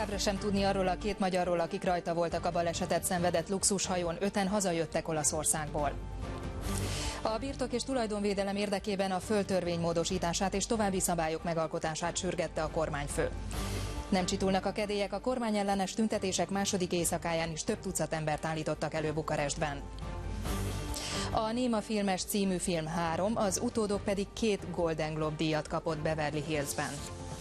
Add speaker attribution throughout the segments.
Speaker 1: Továbbra sem tudni arról a két magyarról, akik rajta voltak a balesetet szenvedett luxushajón, 5-en hazajöttek Olaszországból. A birtok és tulajdonvédelem érdekében a földtörvény módosítását és további szabályok megalkotását sürgette a kormányfő. Nem csitulnak a kedélyek, a kormányellenes tüntetések második éjszakáján is több tucat embert állítottak elő Bukarestben. A Néma filmes című film 3, az utódok pedig 2 Golden Globe díjat kapott Beverly Hillsben.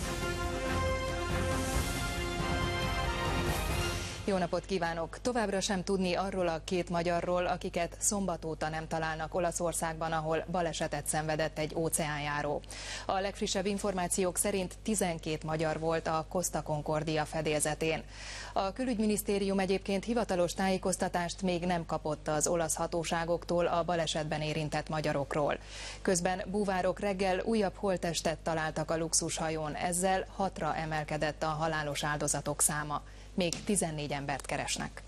Speaker 1: Jó napot kívánok! Továbbra sem tudni arról a 2 magyarról, akiket szombat óta nem találnak Olaszországban, ahol balesetet szenvedett egy óceánjáró. A legfrissebb információk szerint 12 magyar volt a Costa Concordia fedélzetén. A külügyminisztérium egyébként hivatalos tájékoztatást még nem kapott az olasz hatóságoktól a balesetben érintett magyarokról. Közben búvárok reggel újabb holttestet találtak a luxushajón, ezzel 6-ra emelkedett a halálos áldozatok száma. Még 14 embert keresnek.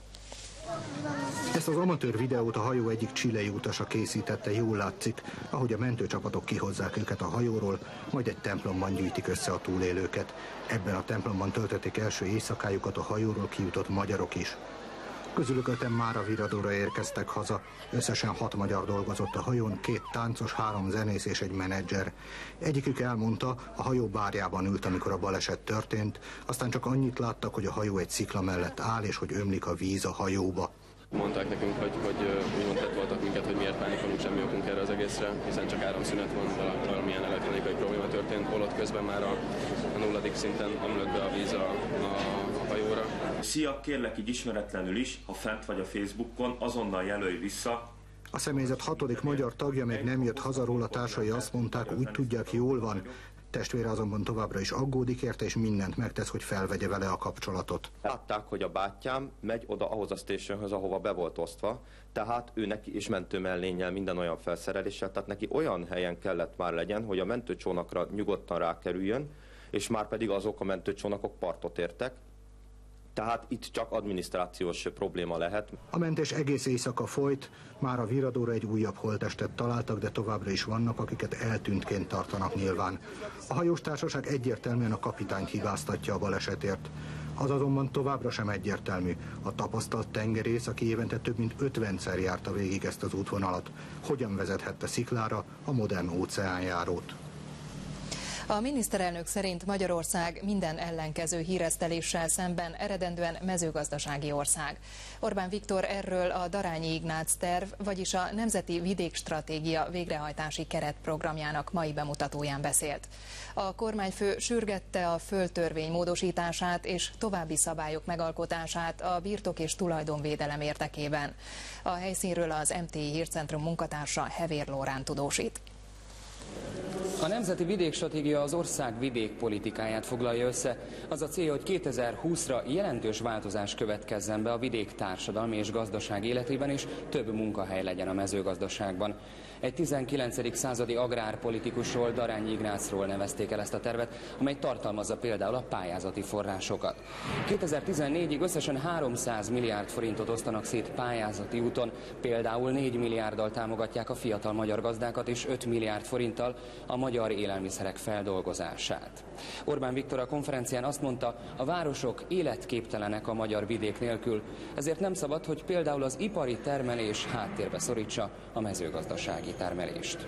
Speaker 2: Ezt az amatőr videót a hajó egyik chilei utasa készítette, jól látszik, ahogy a mentőcsapatok kihozzák őket a hajóról, majd egy templomban gyűjtik össze a túlélőket. Ebben a templomban töltötték első éjszakájukat a hajóról kijutott magyarok is. Közülük 5-en már a Viradóra érkeztek haza. Összesen 6 magyar dolgozott a hajón, 2 táncos, 3 zenész és egy menedzser. Egyikük elmondta, a hajó bárjában ült, amikor a baleset történt, aztán csak annyit láttak, hogy a hajó egy szikla mellett áll, és hogy ömlik a víz a hajóba.
Speaker 3: Mondták nekünk, hogy úgymond voltak minket, hogy miért pánikolunk, semmi okunk erre az egészre, hiszen csak áramszünet van, valamilyen elektronikai probléma történt, holott közben már a 0. szinten ömlött be a víz a hajóra.
Speaker 4: Szia, kérlek így ismeretlenül is, ha fent vagy a Facebookon, azonnal jelölj vissza.
Speaker 2: A személyzet 6. magyar tagja még nem jött haza róla, társai azt mondták, úgy tudják, jól van. Testvére azonban továbbra is aggódik érte, és mindent megtesz, hogy felvegye vele a kapcsolatot.
Speaker 5: Látták, hogy a bátyám megy oda ahhoz a stationhöz, ahova be volt osztva, tehát ő neki is mentőmellénnyel, minden olyan felszereléssel, tehát neki olyan helyen kellett már legyen, hogy a mentőcsónakra nyugodtan rákerüljön, és már pedig azok a mentőcsónakok partot értek. Tehát itt csak adminisztrációs probléma lehet.
Speaker 2: A mentés egész éjszaka folyt, már a Viradóra egy újabb holttestet találtak, de továbbra is vannak, akiket eltűntként tartanak nyilván. A hajós társaság egyértelműen a kapitányt hibáztatja a balesetért. Az azonban továbbra sem egyértelmű. A tapasztalt tengerész, aki évente több mint 50-szer járta végig ezt az útvonalat, hogyan vezethette sziklára a modern óceánjárót.
Speaker 1: A miniszterelnök szerint Magyarország minden ellenkező híreszteléssel szemben eredendően mezőgazdasági ország. Orbán Viktor erről a Darányi Ignác terv, vagyis a Nemzeti Vidékstratégia végrehajtási keretprogramjának mai bemutatóján beszélt. A kormányfő sürgette a földtörvény módosítását és további szabályok megalkotását a birtok és tulajdonvédelem érdekében. A helyszínről az MTI Hírcentrum munkatársa Hevér Lórán tudósít.
Speaker 6: A Nemzeti Vidékstratégia az ország vidékpolitikáját foglalja össze. Az a célja, hogy 2020-ra jelentős változás következzen be a vidék társadalmi és gazdaság életében, és több munkahely legyen a mezőgazdaságban. Egy 19. századi agrárpolitikusról, Darányi Ignácról nevezték el ezt a tervet, amely tartalmazza például a pályázati forrásokat. 2014-ig összesen 300 milliárd forintot osztanak szét pályázati úton, például 4 milliárddal támogatják a fiatal magyar gazdákat, és 5 milliárd forinttal a magyar élelmiszerek feldolgozását. Orbán Viktor a konferencián azt mondta, a városok életképtelenek a magyar vidék nélkül, ezért nem szabad, hogy például az ipari termelés háttérbe szorítsa a mezőgazdasági termelést.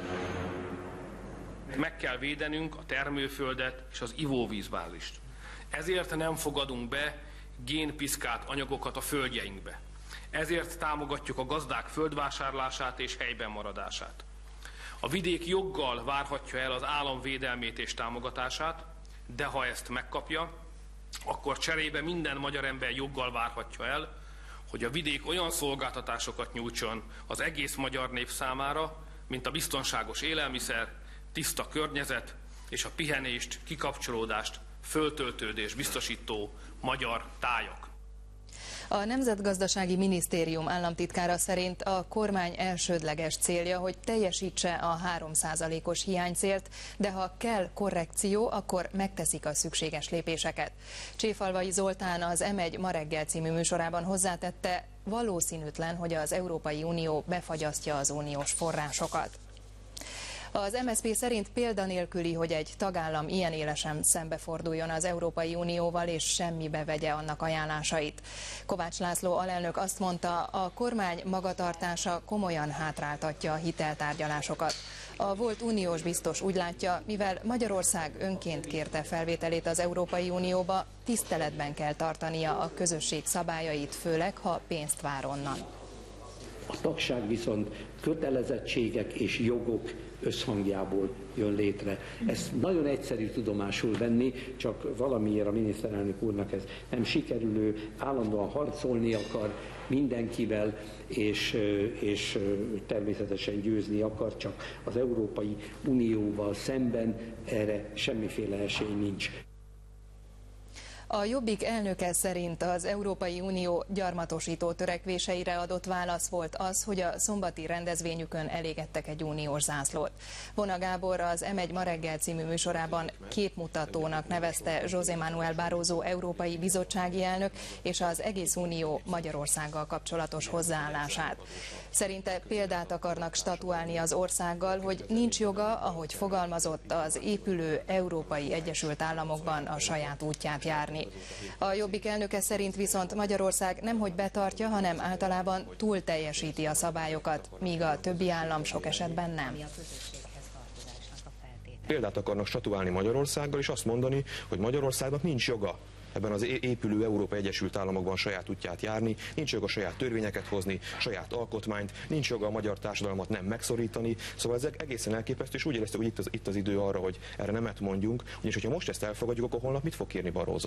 Speaker 7: Meg kell védenünk a termőföldet és az ivóvízbázist. Ezért nem fogadunk be génpiszkált anyagokat a földjeinkbe. Ezért támogatjuk a gazdák földvásárlását és helyben maradását. A vidék joggal várhatja el az állam védelmét és támogatását, de ha ezt megkapja, akkor cserébe minden magyar ember joggal várhatja el, hogy a vidék olyan szolgáltatásokat nyújtson az egész magyar nép számára, mint a biztonságos élelmiszer, tiszta környezet és a pihenést, kikapcsolódást, föltöltődést biztosító magyar tájak.
Speaker 1: A Nemzetgazdasági Minisztérium államtitkára szerint a kormány elsődleges célja, hogy teljesítse a 3%-os hiánycélt, de ha kell korrekció, akkor megteszik a szükséges lépéseket. Cséfalvai Zoltán az M1 Ma reggel című műsorában hozzátette, valószínűtlen, hogy az Európai Unió befagyasztja az uniós forrásokat. Az MSZP szerint példanélküli, hogy egy tagállam ilyen élesen szembeforduljon az Európai Unióval és semmibe vegye annak ajánlásait. Kovács László alelnök azt mondta, a kormány magatartása komolyan hátráltatja a hiteltárgyalásokat. A volt uniós biztos úgy látja, mivel Magyarország önként kérte felvételét az Európai Unióba, tiszteletben kell tartania a közösség szabályait, főleg ha pénzt vár onnan.
Speaker 8: A tagság viszont kötelezettségek és jogok összhangjából jön létre. Ezt nagyon egyszerű tudomásul venni, csak valamiért a miniszterelnök úrnak ez nem sikerülő, állandóan harcolni akar mindenkivel, és természetesen győzni akar, csak az Európai Unióval szemben erre semmiféle esély nincs.
Speaker 1: A Jobbik elnöke szerint az Európai Unió gyarmatosító törekvéseire adott válasz volt az, hogy a szombati rendezvényükön elégettek egy uniós zászlót. Vona Gábor az M1 ma reggel című műsorában képmutatónak nevezte José Manuel Barroso európai bizottsági elnök és az egész unió Magyarországgal kapcsolatos hozzáállását. Szerinte példát akarnak statuálni az országgal, hogy nincs joga, ahogy fogalmazott, az épülő Európai Egyesült Államokban a saját útját járni. A Jobbik elnöke szerint viszont Magyarország nemhogy betartja, hanem általában túl teljesíti a szabályokat, míg a többi állam sok esetben nem.
Speaker 9: Példát akarnak statuálni Magyarországgal, és azt mondani, hogy Magyarországnak nincs joga ebben az épülő Európai Egyesült Államokban saját útját járni, nincs joga saját törvényeket hozni, saját alkotmányt, nincs joga a magyar társadalmat nem megszorítani. Szóval ez egészen elképesztő, és úgy éreztük, hogy itt az idő arra, hogy erre nemet mondjunk, ugyanis hogyha most ezt elfogadjuk, akkor holnap mit fog kérni Barroso?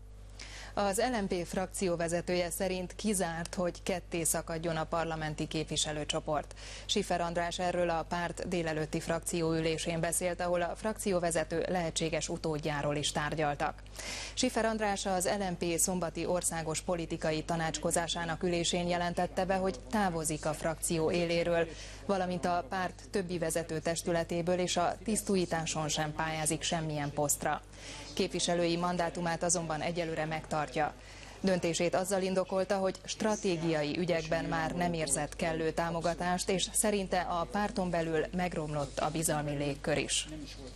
Speaker 1: Az LMP frakcióvezetője szerint kizárt, hogy ketté szakadjon a parlamenti képviselőcsoport. Schiffer András erről a párt délelőtti frakcióülésén beszélt, ahol a frakcióvezető lehetséges utódjáról is tárgyaltak. Schiffer András az LMP szombati országos politikai tanácskozásának ülésén jelentette be, hogy távozik a frakció éléről, valamint a párt többi vezető testületéből, és a tisztújításon sem pályázik semmilyen posztra. Képviselői mandátumát azonban egyelőre megtartja. Döntését azzal indokolta, hogy stratégiai ügyekben már nem érzett kellő támogatást, és szerinte a párton belül megromlott a bizalmi légkör is.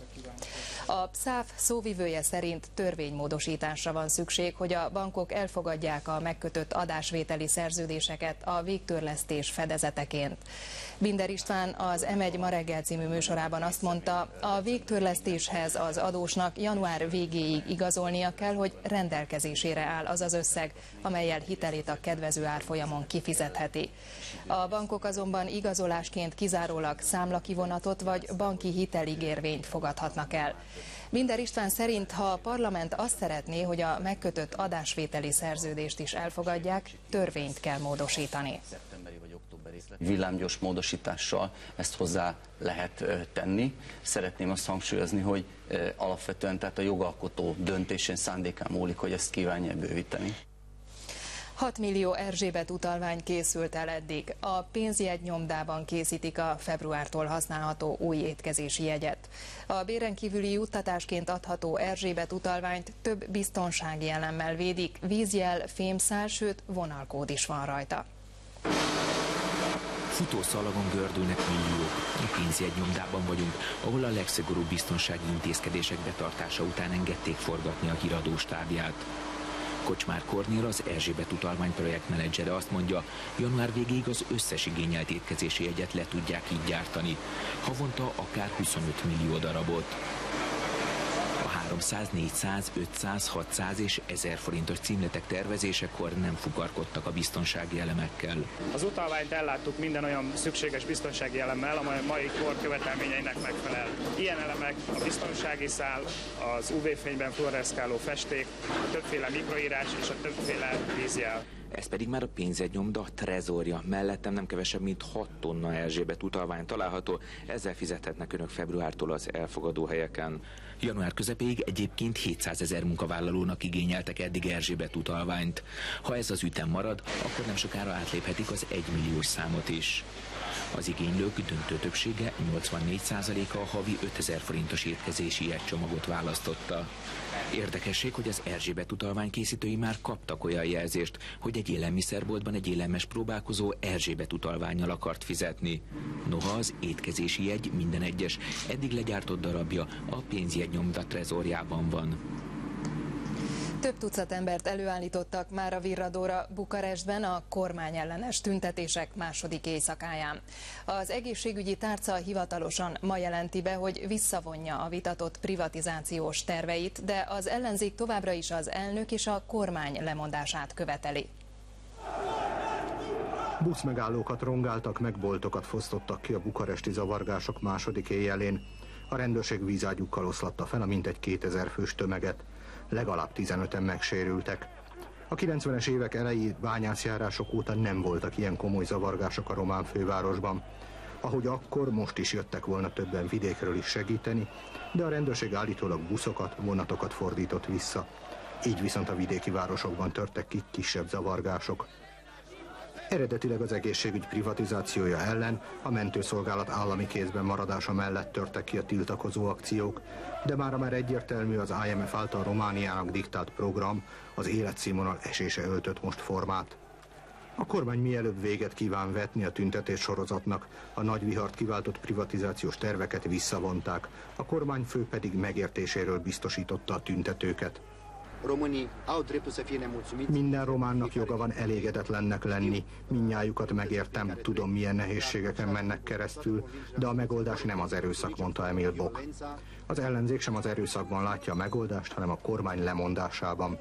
Speaker 1: A PSZÁF szóvivője szerint törvénymódosításra van szükség, hogy a bankok elfogadják a megkötött adásvételi szerződéseket a végtörlesztés fedezeteként. Binder István az M1 ma reggel című műsorában azt mondta, a végtörlesztéshez az adósnak január végéig igazolnia kell, hogy rendelkezésére áll az az összeg, amellyel hitelét a kedvező árfolyamon kifizetheti. A bankok azonban igazolásként kizárólag számlakivonatot vagy banki hiteligérvényt fogadhatnak el. Binder István szerint, ha a parlament azt szeretné, hogy a megkötött adásvételi szerződést is elfogadják, törvényt kell módosítani.
Speaker 10: Villámgyors módosítással ezt hozzá lehet tenni. Szeretném azt hangsúlyozni, hogy alapvetően tehát a jogalkotó döntésén, szándékán múlik, hogy ezt kívánja bővíteni.
Speaker 1: 6 millió Erzsébet utalvány készült el eddig. A pénzjegynyomdában készítik a februártól használható új étkezési jegyet. A béren kívüli juttatásként adható Erzsébet utalványt több biztonsági elemmel védik, vízjel, fémszál, sőt vonalkód is van rajta.
Speaker 11: Futószalagon gördülnek milliók. A pénzjegynyomdában vagyunk, ahol a legszigorúbb biztonsági intézkedések betartása után engedték forgatni a híradó stábját. Kocsmár Kornél, az Erzsébet utalvány projektmenedzsere azt mondja, január végéig az összes igényelt étkezési jegyet le tudják így gyártani. Havonta akár 25 millió darabot. A 300, 400, 500, 600 és 1000 forintos címletek tervezésekor nem fukarkodtak a biztonsági elemekkel.
Speaker 12: Az utalványt elláttuk minden olyan szükséges biztonsági elemmel, amely a mai kor követelményeinek megfelel. Ilyen elemek a biztonsági szál, az UV-fényben fluoreszkáló festék, a többféle mikroírás és a többféle vízjel.
Speaker 11: Ez pedig már a pénzjegynyomda trezorja. Mellettem nem kevesebb, mint 6 tonna Erzsébet utalvány található, ezzel fizethetnek önök februártól az elfogadó helyeken. Január közepéig egyébként 700 000 munkavállalónak igényeltek eddig Erzsébet utalványt. Ha ez az ütem marad, akkor nem sokára átléphetik az 1 milliós számot is. Az igénylők döntő többsége, 84%-a a havi 5000 forintos étkezési jegycsomagot választotta. Érdekesség, hogy az Erzsébet utalvány készítői már kaptak olyan jelzést, hogy egy élelmiszerboltban egy élelmes próbálkozó Erzsébet utalvánnyal akart fizetni. Noha az étkezési jegy minden egyes eddig legyártott darabja a pénzjegynyomda trezorjában van.
Speaker 1: Több tucat embert előállítottak már a Virradóra Bukarestben a kormányellenes tüntetések második éjszakáján. Az egészségügyi tárca hivatalosan ma jelenti be, hogy visszavonja a vitatott privatizációs terveit, de az ellenzék továbbra is az elnök és a kormány lemondását követeli.
Speaker 2: Buszmegállókat rongáltak meg, boltokat fosztottak ki a bukaresti zavargások második éjjelén. A rendőrség vízágyúkkal oszlatta fel a mintegy 2000 fős tömeget. Legalább 15-en megsérültek. A 90-es évek elejé bányászjárások óta nem voltak ilyen komoly zavargások a román fővárosban. Ahogy akkor, most is jöttek volna többen vidékről is segíteni, de a rendőrség állítólag buszokat, vonatokat fordított vissza. Így viszont a vidéki városokban törtek ki kisebb zavargások. Eredetileg az egészségügy privatizációja ellen, a mentőszolgálat állami kézben maradása mellett törtek ki a tiltakozó akciók, de mára már egyértelmű, az IMF által Romániának diktált program az életszínvonal esése öltött most formát. A kormány mielőbb véget kíván vetni a tüntetés sorozatnak, a nagy vihart kiváltott privatizációs terveket visszavonták, a kormányfő pedig megértéséről biztosította a tüntetőket. Minden románnak joga van elégedetlennek lenni, mindnyájukat megértem, tudom milyen nehézségeken mennek keresztül, de a megoldás nem az erőszak, mondta Emil Boc. Az ellenzék sem az erőszakban látja a megoldást, hanem a kormány lemondásában.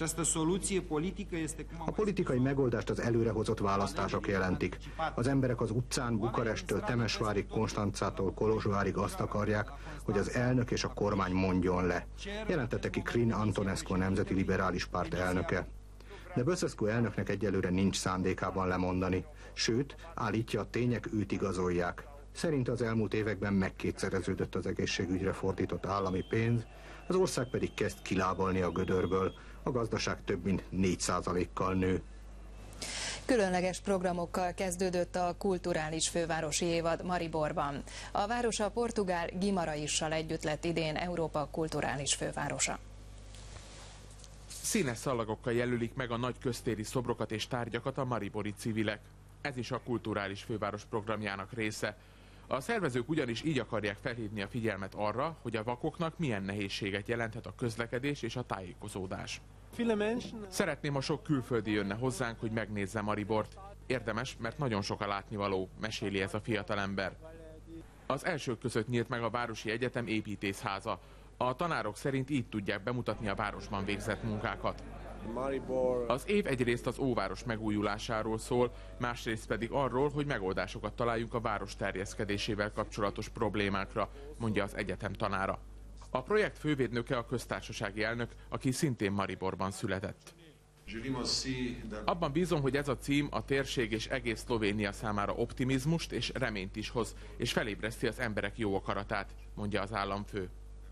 Speaker 2: A politikai megoldást az előrehozott választások jelentik. Az emberek az utcán Bukaresttől Temesvárig, Konstancától Kolozsvárig azt akarják, hogy az elnök és a kormány mondjon le. Jelentette ki Crin Antonescu, a Nemzeti Liberális Párt elnöke. De Băsescu elnöknek egyelőre nincs szándékában lemondani. Sőt, állítja, a tények őt igazolják. Szerint az elmúlt években megkétszereződött az egészségügyre fordított állami pénz, az ország pedig kezd kilábalni a gödörből, a gazdaság több mint 4%-kal nő.
Speaker 1: Különleges programokkal kezdődött a kulturális fővárosi évad Mariborban. A város a portugál Guimaraissal együtt lett idén Európa kulturális fővárosa.
Speaker 13: Színes szallagokkal jelölik meg a nagy köztéri szobrokat és tárgyakat a maribori civilek. Ez is a kulturális főváros programjának része. A szervezők ugyanis így akarják felhívni a figyelmet arra, hogy a vakoknak milyen nehézséget jelenthet a közlekedés és a tájékozódás. Szeretném, ha sok külföldi jönne hozzánk, hogy megnézze Maribort. Érdemes, mert nagyon sok a látnivaló, meséli ez a fiatalember. Az elsők között nyílt meg a Városi Egyetem építészháza. A tanárok szerint így tudják bemutatni a városban végzett munkákat. Az év egyrészt az óváros megújulásáról szól, másrészt pedig arról, hogy megoldásokat találjunk a város terjeszkedésével kapcsolatos problémákra, mondja az egyetem tanára. A projekt fővédnöke a köztársasági elnök, aki szintén Mariborban született. Abban bízom, hogy ez a cím a térség és egész Szlovénia számára optimizmust és reményt is hoz, és felébreszti az emberek jó akaratát, mondja az államfő.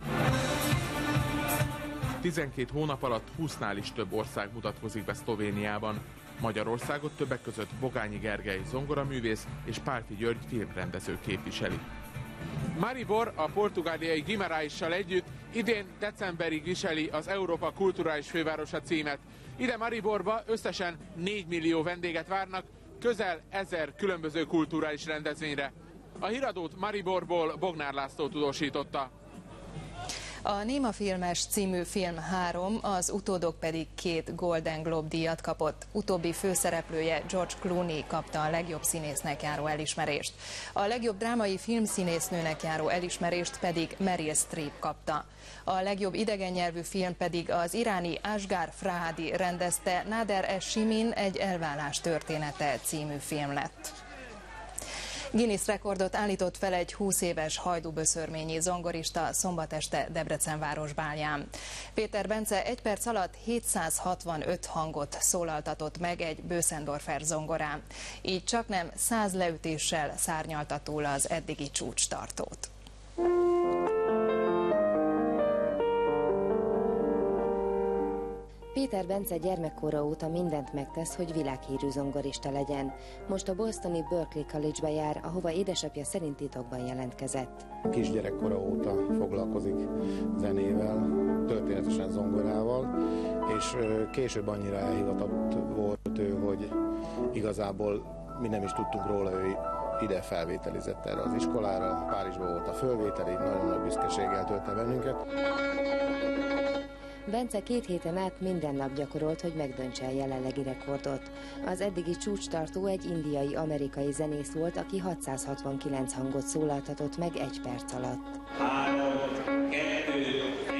Speaker 13: 12 hónap alatt 20-nál is több ország mutatkozik be Szlovéniában. Magyarországot többek között Bogányi Gergely zongoraművész és Pálfi György filmrendező képviseli. Maribor a portugáliai Guimaraissal együtt idén decemberig viseli az Európa kulturális fővárosa címet. Ide Mariborba összesen 4 millió vendéget várnak, közel 1000 különböző kulturális rendezvényre. A híradót Mariborból Bognár László tudósította.
Speaker 1: A Néma filmes című film 3, az utódok pedig 2 Golden Globe díjat kapott. Utóbbi főszereplője George Clooney kapta a legjobb színésznek járó elismerést. A legjobb drámai filmszínésznőnek járó elismerést pedig Meryl Streep kapta. A legjobb idegen nyelvű film pedig az iráni Asghar Farhadi rendezte Nader es-Simin egy elválás története című film lett. Guinness rekordot állított fel egy 20 éves hajdúböszörményi zongorista szombat este Debrecen városbálján. Péter Bence 1 perc alatt 765 hangot szólaltatott meg egy Bösendorfer zongorán. Így csaknem 100 leütéssel szárnyalta túl az eddigi csúcstartót.
Speaker 14: Péter Bence gyermekkora óta mindent megtesz, hogy világhírű zongorista legyen. Most a bostoni Berklee College-be jár, ahova édesapja szerint titokban jelentkezett.
Speaker 15: Kisgyerekkora óta foglalkozik zenével, történetesen zongorával, és később annyira elhivatott volt ő, hogy igazából mi nem is tudtunk róla, ő ide felvételizett erre az iskolára, Párizsban volt a fölvétel, így nagyon nagy büszkeséggel tölte bennünket.
Speaker 14: Bence 2 héten át minden nap gyakorolt, hogy megdöntse a jelenlegi rekordot. Az eddigi csúcstartó egy indiai-amerikai zenész volt, aki 669 hangot szólaltatott meg 1 perc alatt.
Speaker 16: 3, 2, 1.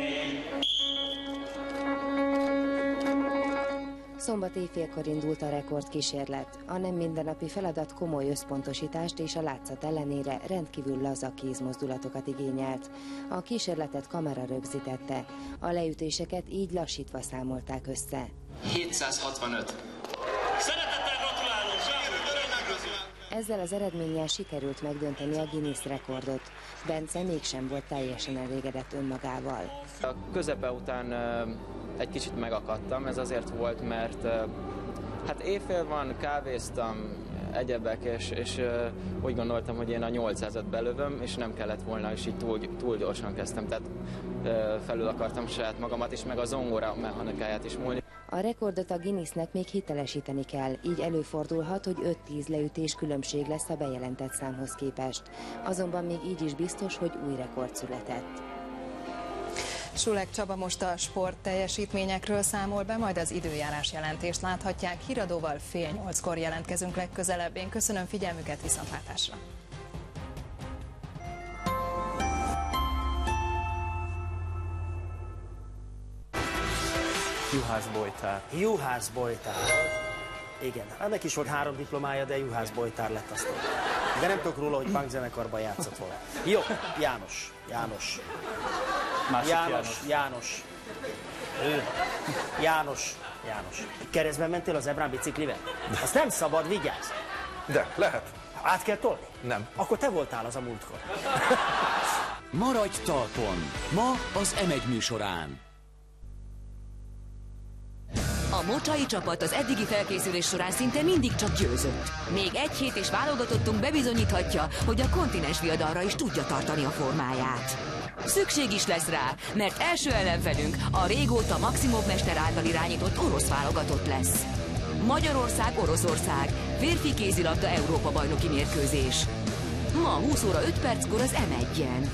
Speaker 14: Szombat éjfélkor indult a rekordkísérlet. A nem mindennapi feladat komoly összpontosítást és a látszat ellenére rendkívül laza kézmozdulatokat igényelt. A kísérletet kamera rögzítette. A leütéseket így lassítva számolták össze.
Speaker 16: 765. Szeretettel gratulálok!
Speaker 14: Ezzel az eredménnyel sikerült megdönteni a Guinness rekordot. Bence mégsem volt teljesen elégedett önmagával.
Speaker 17: A közepe után egy kicsit megakadtam, ez azért volt, mert hát éjfél van, kávéztam, egyebek, és úgy gondoltam, hogy én a 800-at belövöm, és nem kellett volna, és így túl gyorsan kezdtem, tehát felül akartam saját magamat is, meg a zongora mechanikáját is múlni.
Speaker 14: A rekordot a Guinnessnek még hitelesíteni kell, így előfordulhat, hogy 5-10 leütés különbség lesz a bejelentett számhoz képest. Azonban még így is biztos, hogy új rekord született.
Speaker 1: Sulek Csaba most a sport teljesítményekről számol be, majd az időjárás jelentést láthatják. Híradóval 7:30-kor jelentkezünk legközelebb. Én köszönöm figyelmüket, viszontlátásra!
Speaker 18: Juhász Bojtár. Juhász Bojtár. Igen, ennek is volt 3 diplomája, de Juhász Bojtár lett aztán. De nem tudok róla, hogy punkzenekarban játszott volna. Jó, János. János. Ő. János. Keresztben mentél az Ebrán biciklivel? Azt nem szabad, vigyázz!
Speaker 19: De, lehet.
Speaker 18: Át kell tolni?
Speaker 19: Nem.
Speaker 18: Akkor te voltál az a múltkor.
Speaker 20: Maradj talpon! Ma az M1 műsorán.
Speaker 21: A mocsai csapat az eddigi felkészülés során szinte mindig csak győzött. Még 1 hét és válogatottunk bebizonyíthatja, hogy a kontinens viadalra is tudja tartani a formáját. Szükség is lesz rá, mert első ellenfelünk a régóta Maximov mester által irányított orosz válogatott lesz. Magyarország-Oroszország, férfi kézilabda Európa-bajnoki mérkőzés. Ma 20 óra 5 perckor az M1-en.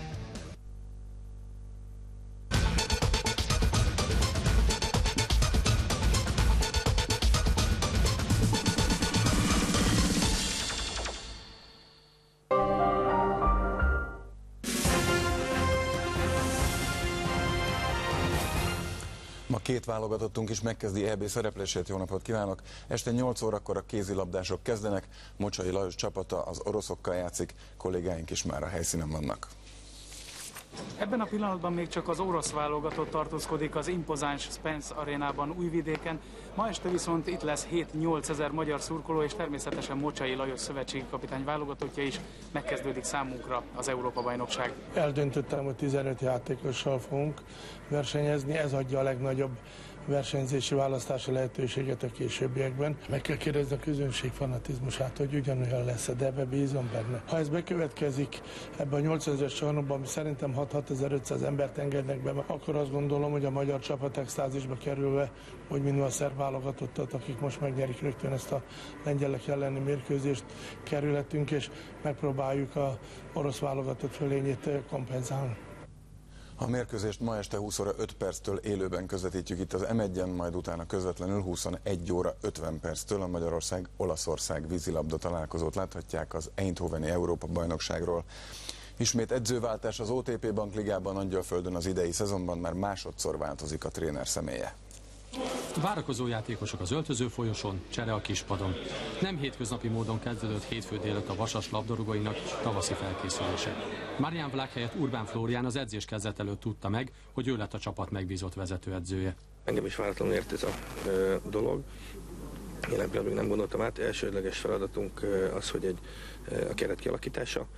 Speaker 22: Ma 2 válogatottunk is megkezdi EB szereplését. Jó napot kívánok! Este 8 órakor a kézilabdások kezdenek. Mocsai Lajos csapata az oroszokkal játszik, kollégáink is már a helyszínen vannak.
Speaker 12: Ebben a pillanatban még csak az orosz válogatott tartózkodik az impozáns Spence arénában Újvidéken. Ma este viszont itt lesz 7-8 ezer magyar szurkoló, és természetesen Mocsai Lajos szövetségi kapitány válogatottja is. Megkezdődik számunkra az Európa-bajnokság.
Speaker 23: Eldöntöttem, hogy 15 játékossal fogunk versenyezni, ez adja a legnagyobb versenyzési választási lehetőséget a későbbiekben. Meg kell kérdezni a közönség fanatizmusát, hogy ugyanolyan lesz, de ebbe bízom benne. Ha ez bekövetkezik ebben a 8000-es csarnokban, ami szerintem 6500 embert engednek be, akkor azt gondolom, hogy a magyar csapat extázisba kerülve, hogy mindig a szerb válogatottat, akik most megnyerik rögtön ezt a lengyelek elleni mérkőzést, kerülhetünk, és megpróbáljuk a orosz válogatott fölényét kompenzálni.
Speaker 22: A mérkőzést ma este 20 óra 5 perctől élőben közvetítjük itt az M1-en, majd utána közvetlenül 21 óra 50 perctől a Magyarország-Olaszország vízilabda találkozót láthatják az Eindhoveni Európa-bajnokságról. Ismét edzőváltás az OTP Bankligában, Angyalföldön az idei szezonban már másodszor változik a tréner személye.
Speaker 24: Várakozó játékosok az öltöző folyosón, csere a kispadon. Nem hétköznapi módon kezdődött hétfő délután a Vasas labdarúgóinak tavaszi felkészülése. Marian Black helyett Urbán Flórián az edzés kezdet előtt tudta meg, hogy ő lett a csapat megbízott vezetőedzője.
Speaker 3: Engem is váratlanul ért ez a dolog. Jelen pillanatban nem gondoltam át. Elsődleges feladatunk az, hogy a keret kialakítása.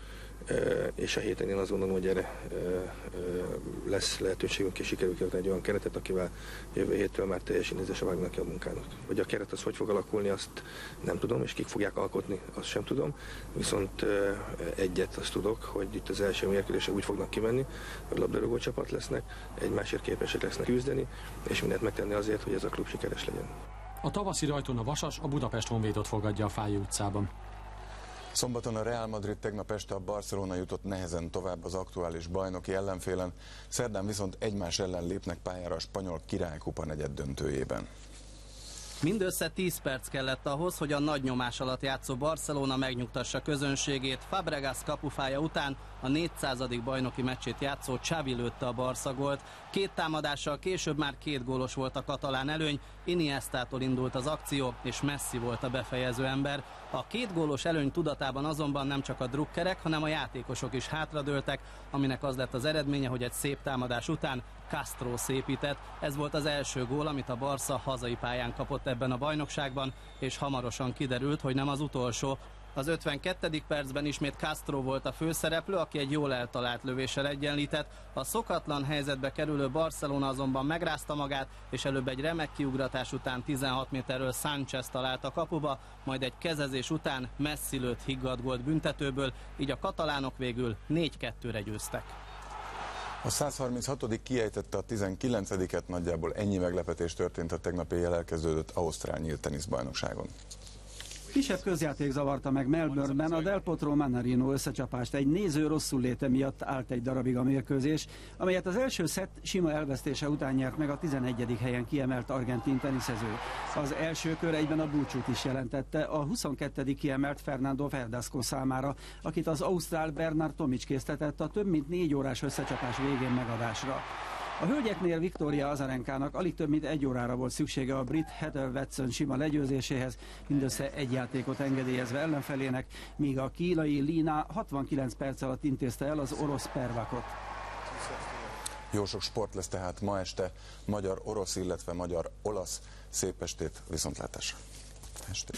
Speaker 4: és a héten én azt gondolom, hogy erre lesz lehetőségünk, és sikerül kiadni egy olyan keretet, akivel jövő héttől már teljesen ízlése vágnak ki a munkának. Hogy a keret az hogy fog alakulni, azt nem tudom, és kik fogják alkotni, azt sem tudom, viszont egyet azt tudok, hogy itt az első mérkőzések úgy fognak kimenni, hogy labdarúgó csapat lesznek, egymásért képesek lesznek küzdeni, és mindent megtenni azért, hogy ez a klub sikeres legyen.
Speaker 24: A tavaszi rajton a Vasas a Budapest Honvédot fogadja a Fáy utcában.
Speaker 22: Szombaton a Real Madrid, tegnap este a Barcelona jutott nehezen tovább az aktuális bajnoki ellenfélen, szerdán viszont egymás ellen lépnek pályára a spanyol királykupa negyeddöntőjében.
Speaker 5: Mindössze 10 perc kellett ahhoz, hogy a nagy nyomás alatt játszó Barcelona megnyugtassa közönségét. Fabregas kapufája után a 400. bajnoki meccsét játszó Xavi lőtte a Barca gólt. 2 támadással később már 2 gólos volt a katalán előny, Iniestától indult az akció, és Messi volt a befejező ember. A 2 gólos előny tudatában azonban nem csak a drukkerek, hanem a játékosok is hátradőltek, aminek az lett az eredménye, hogy egy szép támadás után Castro szépített. Ez volt az első gól, amit a Barca hazai pályán kapott ebben a bajnokságban, és hamarosan kiderült, hogy nem az utolsó. Az 52. percben ismét Castro volt a főszereplő, aki egy jól eltalált lövéssel egyenlített. A szokatlan helyzetbe kerülő Barcelona azonban megrázta magát, és előbb egy remek kiugratás után 16 méterről Sánchez talált a kapuba, majd egy kezezés után Messi lőtt higgadt gólt büntetőből, így a katalánok végül 4-2-re győztek.
Speaker 22: A 136. kiejtette a 19-et, nagyjából ennyi meglepetés történt a tegnap éjjel elkezdődött ausztrál nyílt teniszbajnokságon.
Speaker 6: Kisebb közjáték zavarta meg Melbourneben a Del Potro Mannarino összecsapást. Egy néző rosszul léte miatt állt egy darabig a mérkőzés, amelyet az első szett sima elvesztése után nyert meg a 11. helyen kiemelt argentin teniszező. Az első kör egyben a búcsút is jelentette a 22. kiemelt Fernando Verdasco számára, akit az ausztrál Bernard Tomic késztetett a több mint 4 órás összecsapás végén megadásra. A hölgyeknél Victoria Azarenkának alig több mint 1 órára volt szüksége a brit Heather Watson sima legyőzéséhez, mindössze egy játékot engedélyezve ellenfelének, míg a kínai Lina 69 perc alatt intézte el az orosz Pervakot.
Speaker 22: Jó sok sport lesz tehát ma este, magyar-orosz, illetve magyar-olasz. Szép estét, viszontlátásra! Estét.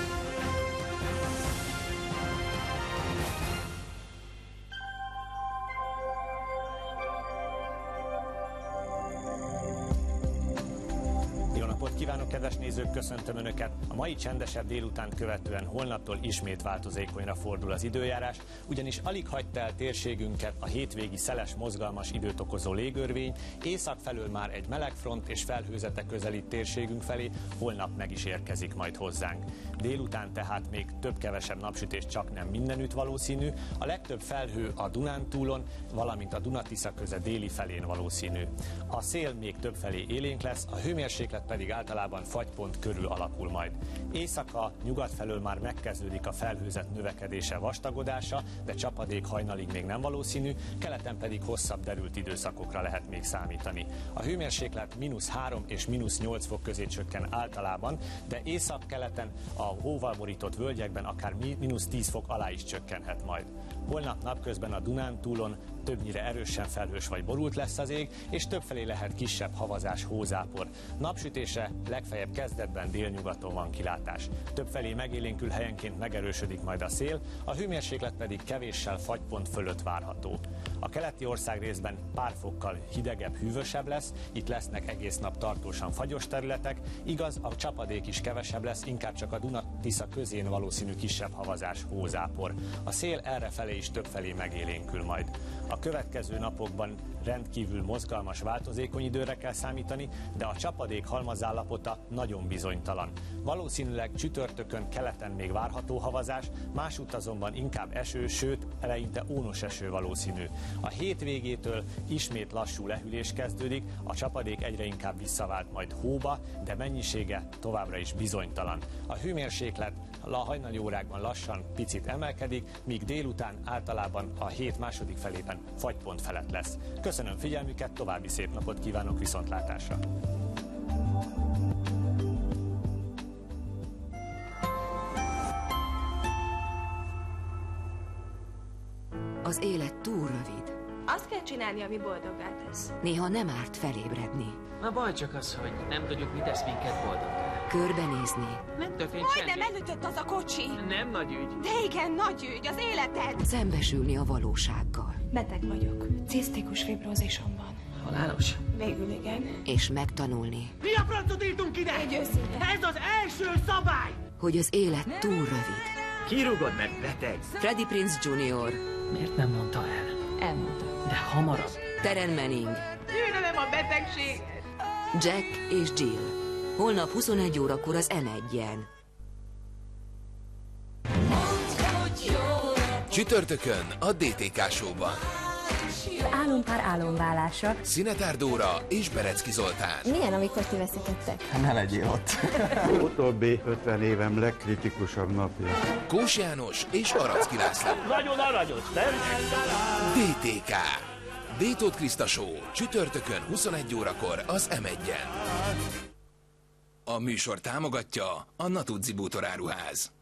Speaker 19: Kívánok, kedves nézők, köszöntöm Önöket! A mai csendesebb délután követően holnaptól ismét változékonyra fordul az időjárás, ugyanis alig hagyta el térségünket a hétvégi szeles, mozgalmas időt okozó légörvény, észak felől már egy melegfront és felhőzete közelít térségünk felé, holnap meg is érkezik majd hozzánk. Délután tehát még több-kevesebb napsütés csak nem mindenütt valószínű, a legtöbb felhő a Dunántúlon, valamint a Duna-Tisza köze déli felén valószínű. A szél még többfelé élénk lesz, a hőmérséklet pedig általában fagypont körül alakul majd. Éjszaka, nyugat felől már megkezdődik a felhőzet növekedése, vastagodása, de csapadék hajnalig még nem valószínű, keleten pedig hosszabb derült időszakokra lehet még számítani. A hőmérséklet -3 és -8 fok közé csökken általában, de észak-keleten a hóval borított völgyekben akár -10 fok alá is csökkenhet majd. Holnap napközben a Dunántúlon többnyire erősen felhős vagy borult lesz az ég, és többfelé lehet kisebb havazás, hózápor. Napsütése legfeljebb kezdetben délnyugaton van kilátás. Többfelé megélénkül, helyenként megerősödik majd a szél, a hőmérséklet pedig kevéssel fagypont fölött várható. A keleti országrészben pár fokkal hidegebb, hűvösebb lesz, itt lesznek egész nap tartósan fagyos területek, igaz, a csapadék is kevesebb lesz, inkább csak a Duna-Tisza közén valószínű kisebb havazás, hózápor. A szél errefelé is többfelé megélénkül majd. A következő napokban rendkívül mozgalmas, változékony időre kell számítani, de a csapadék halmazállapota nagyon bizonytalan. Valószínűleg csütörtökön keleten még várható havazás, másútt azonban inkább eső, sőt, eleinte ónos eső valószínű. A hét végétől ismét lassú lehűlés kezdődik, a csapadék egyre inkább visszavált majd hóba, de mennyisége továbbra is bizonytalan. A hőmérséklet a hajnali órákban lassan picit emelkedik, míg délután általában a hét második felében fagypont felett lesz. Köszönöm figyelmüket, további szép napot kívánok, viszontlátásra!
Speaker 21: Az élet túl rövid.
Speaker 25: Azt kell csinálni, ami boldoggá tesz.
Speaker 21: Néha nem árt felébredni.
Speaker 26: A baj csak az, hogy nem tudjuk, mi tesz minket boldoggá.
Speaker 21: körbenézni.
Speaker 7: Nem történt
Speaker 8: Majdnem elütött az a kocsi.
Speaker 7: Nem nagy ügy.
Speaker 8: De igen, nagy ügy, az életed.
Speaker 21: Szembesülni a valósággal.
Speaker 8: Beteg vagyok. Cisztikus fibrózisom van.
Speaker 7: Halálos?
Speaker 8: Végül igen.
Speaker 21: És megtanulni,
Speaker 7: Mi a francot írtunk ide?
Speaker 8: Egy őszinte.
Speaker 7: Ez az első szabály!
Speaker 21: hogy az élet túl rövid.
Speaker 7: Kirúgod meg, beteg.
Speaker 21: Freddie Prinze Jr.
Speaker 7: Miért nem mondta el?
Speaker 8: Elmondta.
Speaker 7: De hamarabb.
Speaker 21: Terence Manning,
Speaker 8: Gyűlölöm a betegség.
Speaker 21: Jack és Jill. Holnap 21 órakor az M1-en.
Speaker 9: Csütörtökön a DTK Show-ban.
Speaker 10: Álompár álomválása.
Speaker 9: Szinetár Dóra és Berecki Zoltán.
Speaker 10: Milyen, amikor ti veszekedtek?
Speaker 25: Ne legyél ott. Utóbbi 50 évem legkritikusabb napja.
Speaker 9: Kós János és Aracki László.
Speaker 7: Nagyon aranyos, nem?
Speaker 9: DTK. Détót Kriszta Show. Csütörtökön 21 órakor az M1-en. A műsor támogatja a Natuzzi bútoráruház.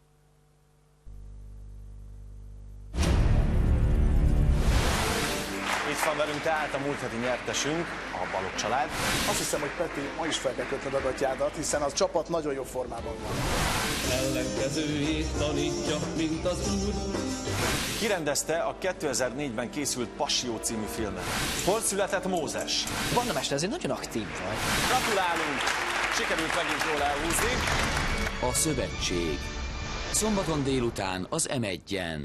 Speaker 26: Itt van velünk tehát a múlt heti nyertesünk, a Balogh család.
Speaker 27: Azt hiszem, hogy Peti, ma is fel kell kötned a gatyádat, hiszen az csapat nagyon jó formában van.
Speaker 16: Ellenkezőjét tanítja, mint az úr.
Speaker 26: Kirendezte a 2004-ben készült Passió című filmet. Hol született Mózes?
Speaker 28: Vanna mester, azért nagyon aktív vagy.
Speaker 26: Gratulálunk! Sikerült megint jól elhúzni.
Speaker 20: A Szövetség. Szombaton délután az M1-en.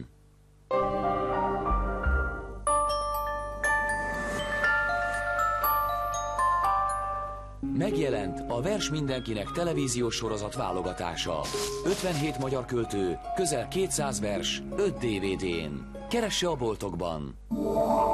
Speaker 20: Megjelent a Vers mindenkinek televíziós sorozat válogatása. 57 magyar költő, közel 200 vers, 5 DVD-n. Keresse a boltokban!